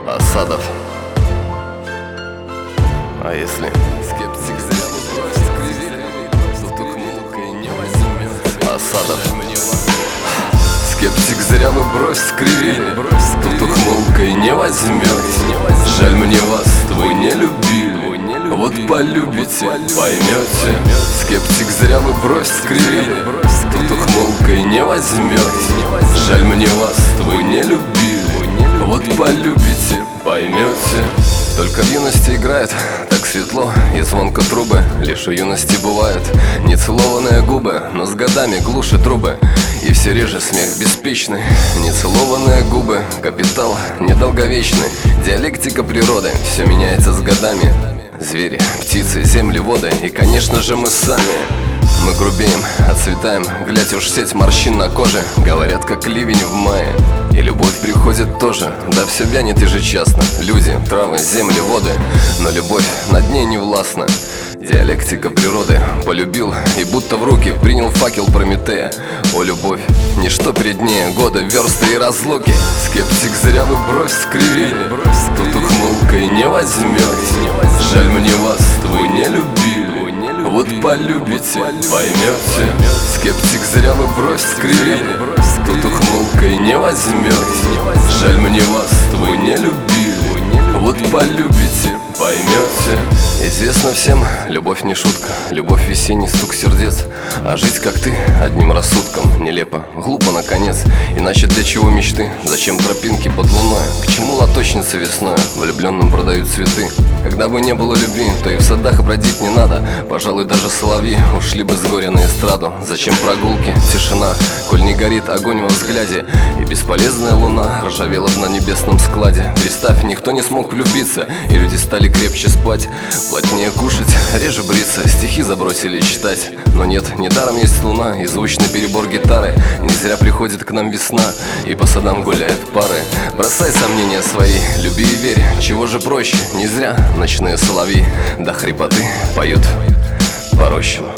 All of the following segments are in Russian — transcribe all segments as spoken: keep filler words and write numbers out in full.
Асадов. А если скептик зря брось скривили, то тухмулкой не возьмет. Асадов. Скептик зря вы брось скривили, то тухмулкой не возьмет. Жаль мне вас, вы не любили, вот полюбите, поймете. Скептик зря вы брось скривили, то тухмулкой не возьмет. Жаль мне вас, вы не любили, вот полюбите, поймете. Только в юности играет так светло и звонко трубы. Лишь у юности бывают нецелованные губы, но с годами глушит трубы. И все реже смех беспечный. Нецелованные губы, капитал недолговечный. Диалектика природы, все меняется с годами. Звери, птицы, земли, воды и, конечно же, мы сами. Мы грубеем, отцветаем, глядь уж сеть морщин на коже. Говорят, как ливень в мае, и любовь приходит тоже. Да все вянет ежечасно, люди, травы, земли, воды, но любовь над ней не властна. Диалектика природы, полюбил и будто в руки принял факел Прометея. О, любовь, ничто переднее года, версты и разлуки. Скептик зря вы брось скривили, тут ухмылкой не возьмет. Жаль мне вас, вы не любили, вот полюбите, поймете. Скептик зря вы брось скривили, тут ухмылкой не возьмет. Жаль мне вас, вы не любили, вот полюбите, поймете. Известно всем, любовь не шутка, любовь весенний стук сердец. А жить как ты, одним рассудком, нелепо, глупо наконец. Иначе для чего мечты, зачем тропинки под луной? К чему лоточница весной, влюбленным продают цветы? Когда бы не было любви, то и в садах бродить не надо. Пожалуй, даже соловьи ушли бы с горя на эстраду. Зачем прогулки, тишина, коль не горит огонь во взгляде? И бесполезная луна ржавела на небесном складе. Представь, никто не смог влюбиться, и люди стали крепче спать, плотнее кушать, реже бриться, стихи забросили читать. Но нет, недаром есть луна и звучный перебор гитары. Не зря приходит к нам весна, и по садам гуляют пары. Бросай сомнения свои, люби и верь, чего же проще? Не зря ночные соловьи до хрипоты поют по рощам.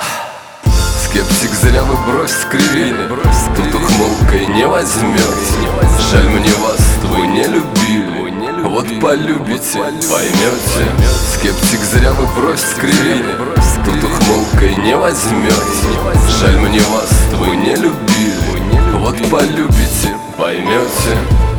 Скептик зря вы брось скривили, тут ухмылкой не возьмет. Жаль мне вас, вы не любили, вот полюбите, поймете. Скептик зря вы брось скривили, тут ухмылкой не возьмет. Жаль мне вас, вы не любили, вот полюбите, поймете.